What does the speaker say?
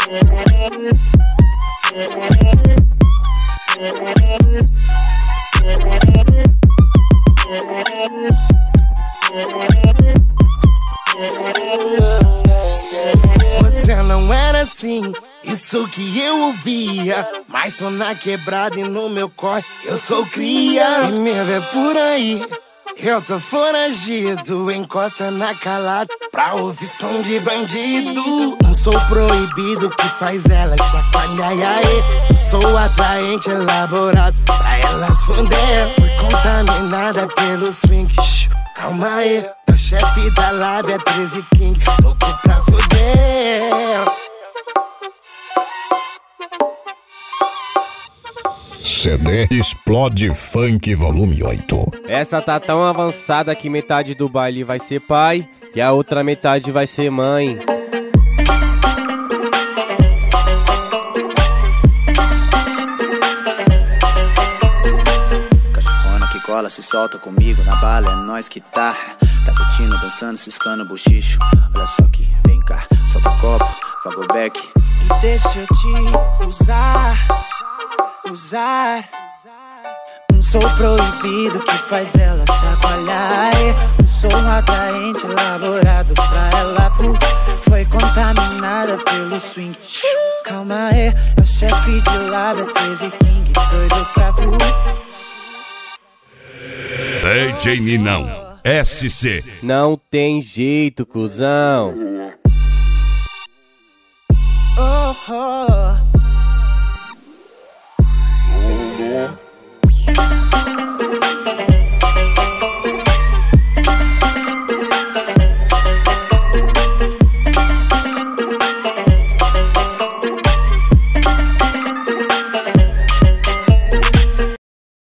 Você não era assim, isso que eu ouvia. Mas sou na quebrada e no meu corre eu sou cria. Se me vê por aí, eu tô foragido. Encosta na calada pra ouvir som de bandido. Não sou proibido que faz ela chacoalhar. Sou atraente, elaborado pra elas fuder. Fui contaminada pelo swing. Calma aí, tô chefe da lábia 13 King, louco pra fuder. CD Explode Funk Volume 8. Essa tá tão avançada que metade do baile vai ser pai e a outra metade vai ser mãe. Cachorrona que cola, se solta comigo na bala, é nós que tá curtindo, dançando, ciscando bochicho. Olha só que vem cá, solta o copo, Fagobeck. E deixa eu te usar. Não sou proibido que faz ela chacoalhar. Não sou um atraente elaborado pra ela. Foi contaminada pelo swing. Calma aí, é o chefe de lábia 13 King, doido pra DJ Ninão SC. Não tem jeito, cuzão. Oh, oh.